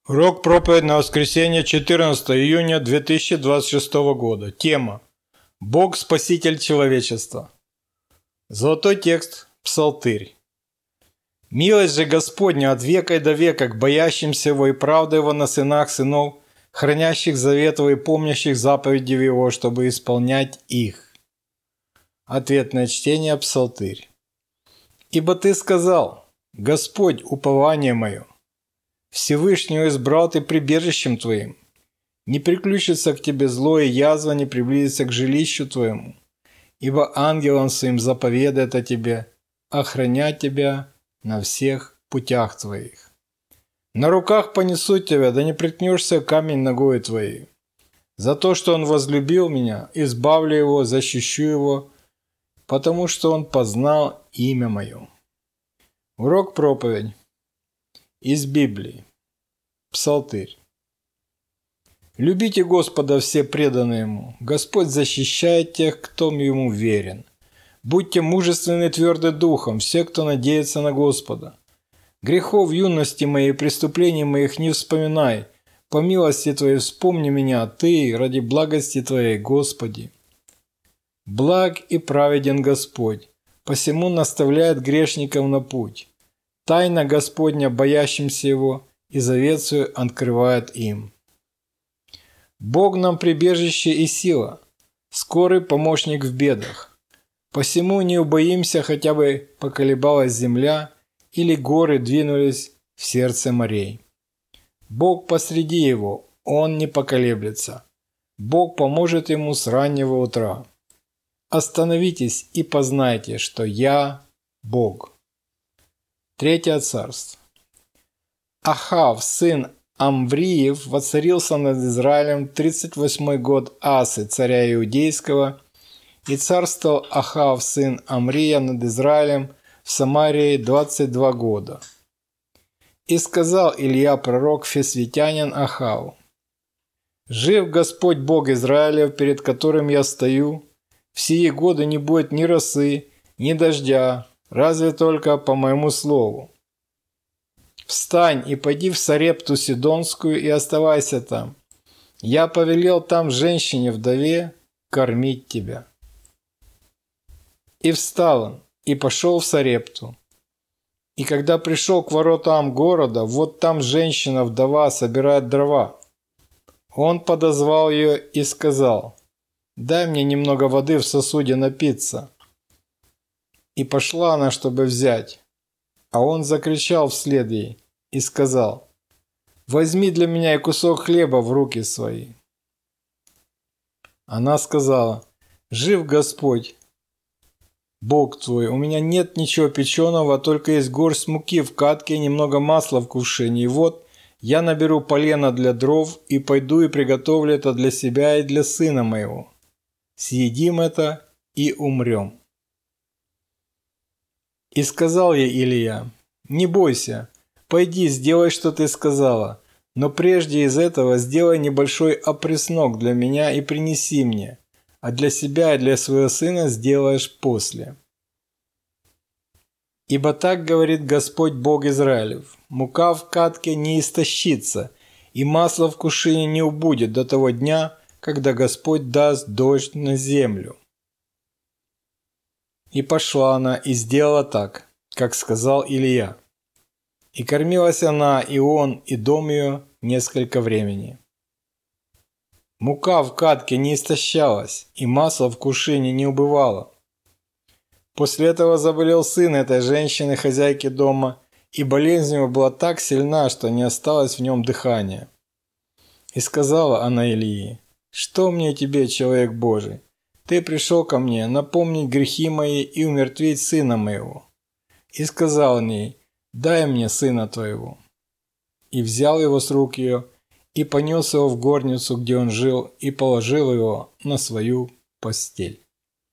Урок проповедь на воскресенье 14 июня 2026 года. Тема: Бог – Спаситель человечества. Золотой текст – Псалтырь. «Милость же Господня от века и до века к боящимся Его и правда Его на сынах сынов, хранящих завет Его и помнящих заповеди Его, чтобы исполнять их». Ответное чтение Псалтырь. «Ибо Ты сказал: Господь, упование мое, Всевышнего избрал Ты прибежищем Твоим. Не приключится к Тебе зло, и язва не приблизится к жилищу Твоему, ибо ангелам Своим заповедает о Тебе, охранять Тебя на всех путях Твоих. На руках понесут Тебя, да не приткнешься камень ногой Твоей. За то, что Он возлюбил Меня, избавлю Его, защищу Его, потому что Он познал имя Мое». Урок проповедь из Библии. Псалтырь. «Любите Господа все преданные Ему. Господь защищает тех, кто Ему верен. Будьте мужественны и тверды духом, все, кто надеется на Господа. Грехов юности моей и преступлений моих не вспоминай. По милости Твоей вспомни меня, Ты, ради благости Твоей, Господи. Благ и праведен Господь, посему наставляет грешников на путь. Тайна Господня боящимся Его, и завет свой открывает им. Бог нам прибежище и сила, скорый помощник в бедах. Посему не убоимся, хотя бы поколебалась земля, или горы двинулись в сердце морей. Бог посреди его, он не поколеблется. Бог поможет ему с раннего утра. Остановитесь и познайте, что я Бог». Третье царство. Ахав, сын Амвриев, воцарился над Израилем 38-й год Асы, царя Иудейского, и царствовал Ахав, сын Амрия, над Израилем в Самарии 22 года. И сказал Илья пророк Фесвитянин Ахаву: «Жив Господь Бог Израилев, перед которым я стою, в сии годы не будет ни росы, ни дождя, разве только по моему слову. Встань и пойди в Сарепту Сидонскую и оставайся там. Я повелел там женщине-вдове кормить тебя». И встал он, и пошел в Сарепту. И когда пришел к воротам города, вот там женщина-вдова собирает дрова. Он подозвал ее и сказал: «Дай мне немного воды в сосуде напиться». И пошла она, чтобы взять. А он закричал вслед ей и сказал: «Возьми для меня и кусок хлеба в руки свои». Она сказала: «Жив Господь, Бог твой, у меня нет ничего печеного, только есть горсть муки в катке и немного масла в кувшине. И вот я наберу полено для дров и пойду и приготовлю это для себя и для сына моего. Съедим это и умрем». И сказал ей Илия: «Не бойся, пойди, сделай, что ты сказала, но прежде из этого сделай небольшой опреснок для меня и принеси мне, а для себя и для своего сына сделаешь после. Ибо так говорит Господь Бог Израилев: мука в катке не истощится, и масло в кувшине не убудет до того дня, когда Господь даст дождь на землю». И пошла она и сделала так, как сказал Илия. И кормилась она, и он, и дом ее несколько времени. Мука в катке не истощалась, и масло в кувшине не убывало. После этого заболел сын этой женщины, хозяйки дома, и болезнь его была так сильна, что не осталось в нем дыхания. И сказала она Илии: «Что мне тебе, человек Божий? Ты пришел ко мне напомнить грехи мои и умертвить сына моего». И сказал он ей: «Дай мне сына твоего». И взял его с рук ее, и понес его в горницу, где он жил, и положил его на свою постель.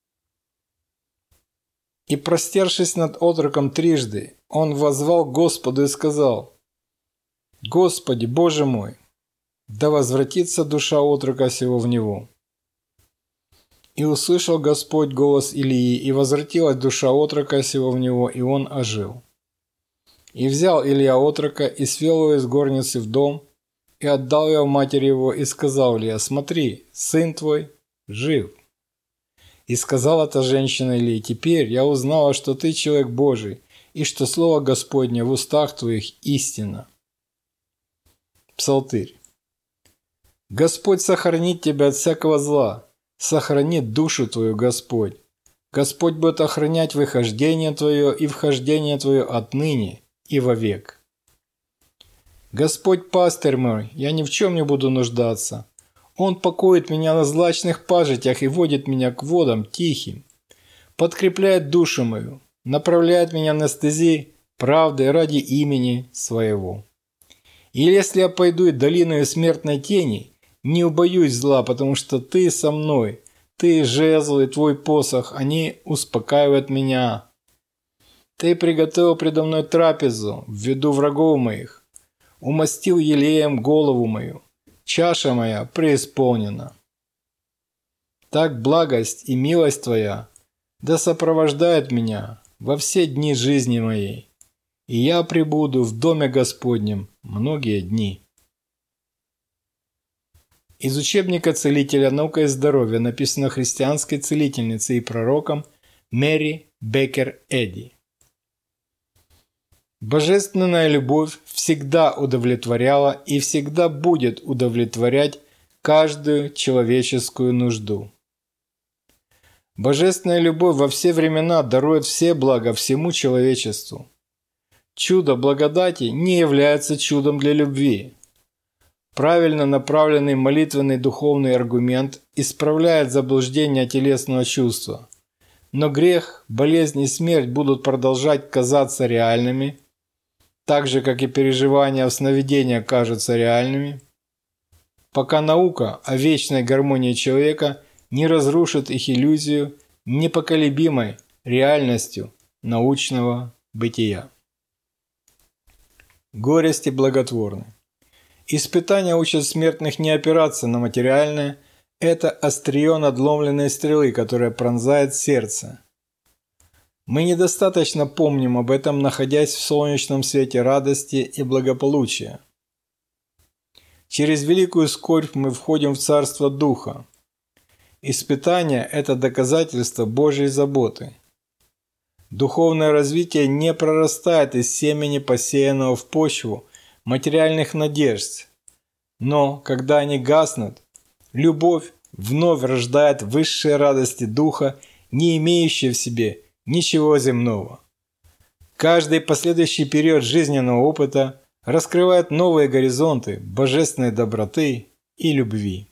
И, простершись над отроком трижды, он воззвал к Господу и сказал: «Господи, Боже мой, да возвратится душа отрока сего в него». И услышал Господь голос Илии, и возвратилась душа отрока сего в него, и он ожил. И взял Илья отрока и свел его из горницы в дом, и отдал его матери его, и сказал Илия: смотри, сын твой жив. И сказала та женщина Илии: теперь я узнала, что ты человек Божий, и что слово Господне в устах твоих истина. Псалтырь. Господь сохранит тебя от всякого зла, сохранит душу твою Господь. Господь будет охранять выхождение твое и вхождение твое отныне и вовек. Господь пастырь мой, я ни в чем не буду нуждаться. Он покоит меня на злачных пажитях и водит меня к водам тихим. Подкрепляет душу мою, направляет меня на стези правды ради имени своего. И если я пойду долиною смертной тени, не убоюсь зла, потому что ты со мной, ты, жезл и твой посох, они успокаивают меня. Ты приготовил предо мной трапезу в виду врагов моих, умастил елеем голову мою, чаша моя преисполнена. Так благость и милость твоя да сопровождает меня во все дни жизни моей, и я пребуду в доме Господнем многие дни. Из учебника целителя «Наука и здоровье» написано христианской целительницей и пророком Мэри Беккер Эдди. Божественная любовь всегда удовлетворяла и всегда будет удовлетворять каждую человеческую нужду. Божественная любовь во все времена дарует все блага всему человечеству. Чудо благодати не является чудом для любви. Правильно направленный молитвенный духовный аргумент исправляет заблуждение телесного чувства. Но грех, болезнь и смерть будут продолжать казаться реальными, так же, как и переживания в сновидениях кажутся реальными, пока наука о вечной гармонии человека не разрушит их иллюзию непоколебимой реальностью научного бытия. Горести благотворны. Испытания учат смертных не опираться на материальное, это острие надломленной стрелы, которая пронзает сердце. Мы недостаточно помним об этом, находясь в солнечном свете радости и благополучия. Через великую скорбь мы входим в царство Духа. Испытание – это доказательство Божьей заботы. Духовное развитие не прорастает из семени, посеянного в почву материальных надежд, но, когда они гаснут, любовь вновь рождает высшие радости Духа, не имеющие в себе ничего земного. Каждый последующий период жизненного опыта раскрывает новые горизонты божественной доброты и любви.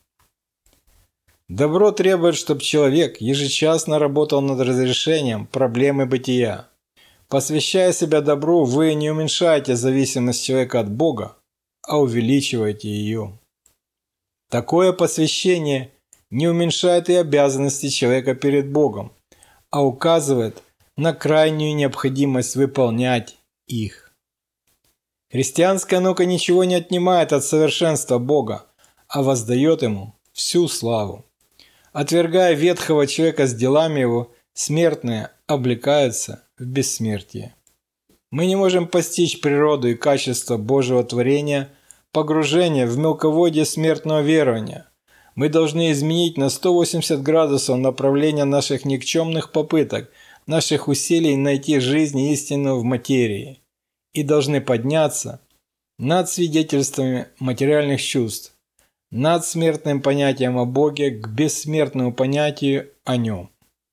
Добро требует, чтобы человек ежечасно работал над разрешением проблемы бытия. Посвящая себя добру, вы не уменьшаете зависимость человека от Бога, а увеличиваете ее. Такое посвящение не уменьшает и обязанности человека перед Богом, а указывает на крайнюю необходимость выполнять их. Христианская наука ничего не отнимает от совершенства Бога, а воздает Ему всю славу. Отвергая ветхого человека с делами его, смертные облекаются в бессмертие. Мы не можем постичь природу и качество Божьего творения, погружение в мелководье смертного верования. Мы должны изменить на 180 градусов направление наших никчемных попыток, наших усилий найти жизнь истинную в материи, и должны подняться над свидетельствами материальных чувств, над смертным понятием о Боге к бессмертному понятию о Нем.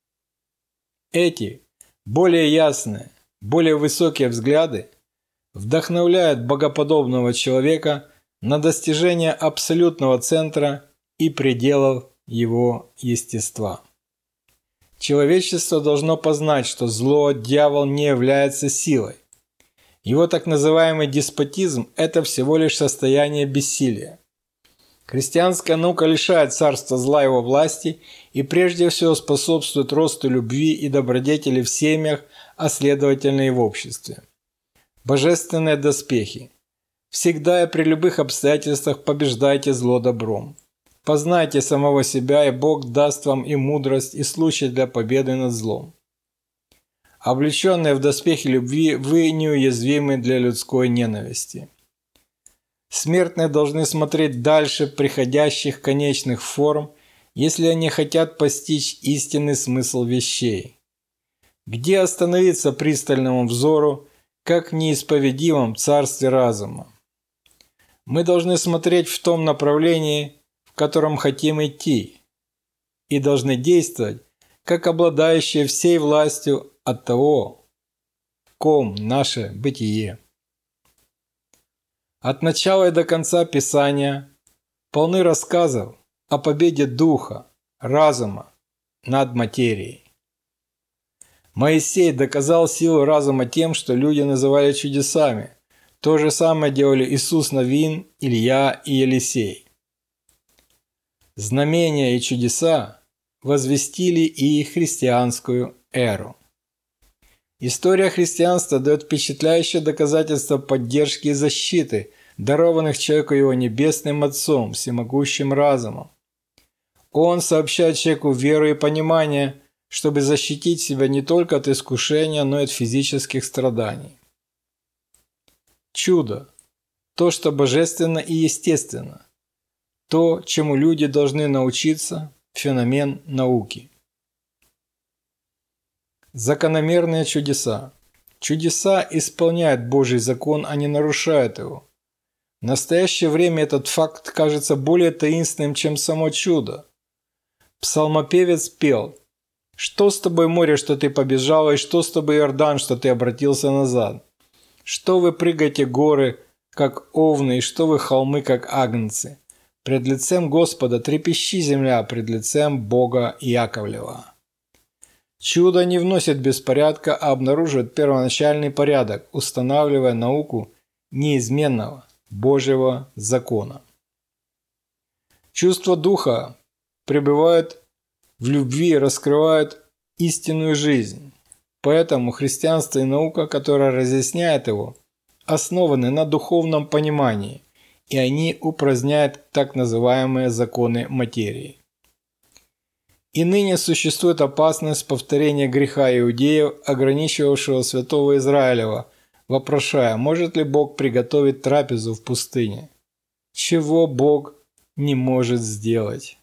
Эти более ясные, более высокие взгляды вдохновляют богоподобного человека на достижение абсолютного центра и пределов его естества. Человечество должно познать, что зло, дьявол не является силой. Его так называемый деспотизм – это всего лишь состояние бессилия. Христианская наука лишает царства зла его власти и прежде всего способствует росту любви и добродетели в семьях, а следовательно и в обществе. Божественные доспехи. Всегда и при любых обстоятельствах побеждайте зло добром. Познайте самого себя, и Бог даст вам и мудрость, и случай для победы над злом. Облеченные в доспехи любви, вы неуязвимы для людской ненависти. Смертные должны смотреть дальше приходящих конечных форм, если они хотят постичь истинный смысл вещей. Где остановиться пристальному взору, как в неисповедимом царстве разума? Мы должны смотреть в том направлении, в котором хотим идти, и должны действовать, как обладающие всей властью от того, в ком наше бытие. От начала и до конца Писания полны рассказов о победе духа, разума над материей. Моисей доказал силу разума тем, что люди называли чудесами. То же самое делали Иисус Навин, Илья и Елисей. Знамения и чудеса возвестили и христианскую эру. История христианства дает впечатляющее доказательство поддержки и защиты, дарованных человеку его небесным Отцом, всемогущим разумом. Он сообщает человеку веру и понимание, чтобы защитить себя не только от искушения, но и от физических страданий. Чудо – то, что божественно и естественно, то, чему люди должны научиться, феномен науки. Закономерные чудеса. Чудеса исполняют Божий закон, а не нарушают его. В настоящее время этот факт кажется более таинственным, чем само чудо. Псалмопевец пел: «Что с тобой, море, что ты побежала, и что с тобой, Иордан, что ты обратился назад? Что вы прыгаете горы, как овны, и что вы холмы, как агнцы? Пред лицем Господа трепещи земля, пред лицем Бога Яковлева». Чудо не вносит беспорядка, а обнаруживает первоначальный порядок, устанавливая науку неизменного Божьего закона. Чувство духа пребывает в любви и раскрывает истинную жизнь. Поэтому христианство и наука, которая разъясняет его, основаны на духовном понимании, и они упраздняют так называемые законы материи. И ныне существует опасность повторения греха иудеев, ограничивавшего святого Израилева, вопрошая, может ли Бог приготовить трапезу в пустыне? Чего Бог не может сделать?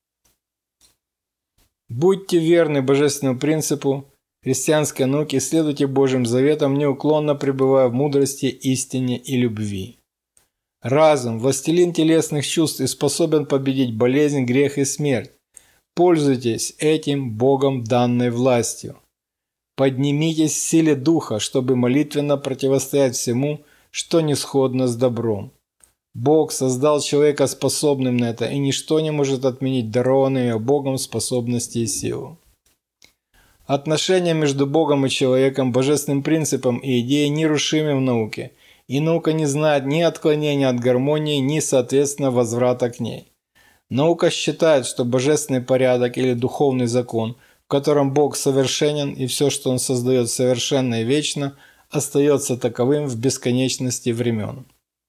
Будьте верны божественному принципу христианской науки и следуйте Божьим заветам, неуклонно пребывая в мудрости, истине и любви. Разум, властелин телесных чувств и способен победить болезнь, грех и смерть. Пользуйтесь этим Богом данной властью. Поднимитесь в силе Духа, чтобы молитвенно противостоять всему, что не сходно с добром. Бог создал человека способным на это, и ничто не может отменить дарованные Богом способности и силу. Отношения между Богом и человеком, божественным принципом и идеей нерушимы в науке, и наука не знает ни отклонения от гармонии, ни, соответственно, возврата к ней. Наука считает, что божественный порядок или духовный закон, в котором Бог совершенен и все, что Он создает совершенно и вечно, остается таковым в бесконечности времен.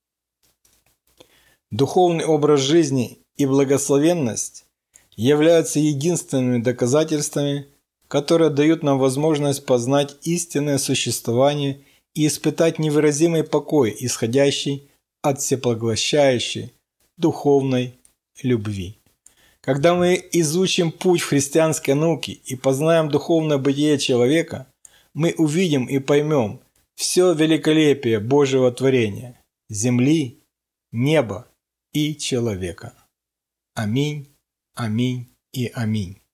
Духовный образ жизни и благословенность являются единственными доказательствами, которые дают нам возможность познать истинное существование и испытать невыразимый покой, исходящий от всепоглощающей духовной любви. Когда мы изучим путь в христианской науке и познаем духовное бытие человека, мы увидим и поймем все великолепие Божьего творения – земли, неба и человека. Аминь, аминь и аминь.